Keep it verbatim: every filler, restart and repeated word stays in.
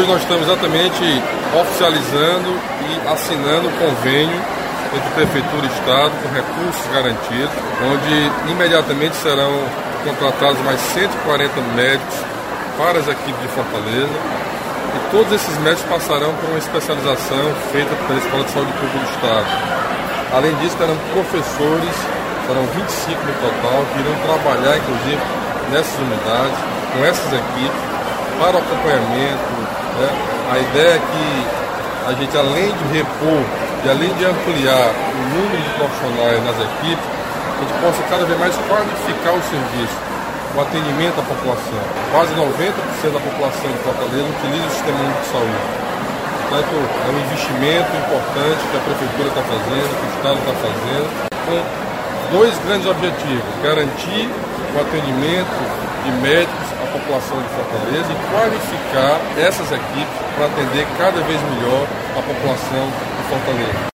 hoje nós estamos exatamente oficializando e assinando um convênio entre Prefeitura e Estado com recursos garantidos, onde imediatamente serão contratados mais cento e quarenta médicos para as equipes de Fortaleza, e todos esses médicos passarão por uma especialização feita pela Escola de Saúde Pública do Estado. Além disso, terão professores, serão vinte e cinco no total, que irão trabalhar, inclusive, nessas unidades, com essas equipes, para o acompanhamento. Né? A ideia é que a gente, além de repor e além de ampliar o número de profissionais nas equipes, a gente possa cada vez mais qualificar o serviço, o atendimento à população. Quase noventa por cento da população de Fortaleza utiliza o Sistema Único de Saúde. Portanto, é um investimento importante que a Prefeitura está fazendo, que o Estado está fazendo, com dois grandes objetivos: garantir o atendimento de médicos à população de Fortaleza e qualificar essas equipes para atender cada vez melhor a população de Fortaleza.